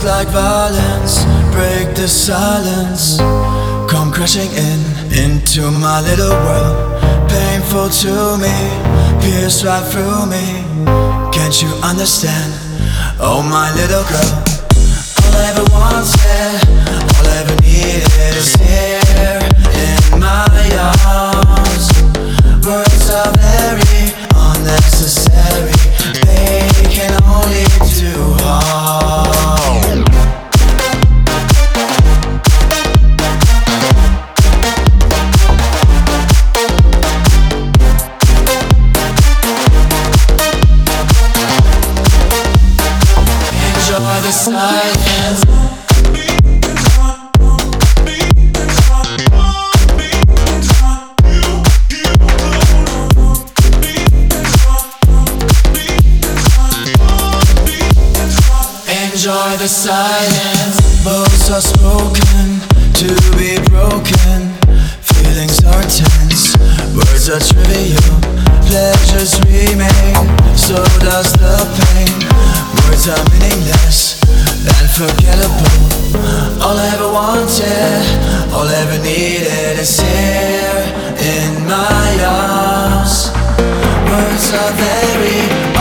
Words like violence break the silence, come crashing into my little world. Painful to me, pierce right through me. Can't you understand? Oh my little girl. All I ever wanted, all I ever needed is here in my arms. Words are very unnecessary, they can only do harm. Enjoy the silence. Enjoy the silence. Bones are spoken to be broken. Feelings are tense, words are trivial. Pleasures remain, so does the pain. Words are meaningless and forgettable. All I ever wanted, all I ever needed is here in my arms. Words are very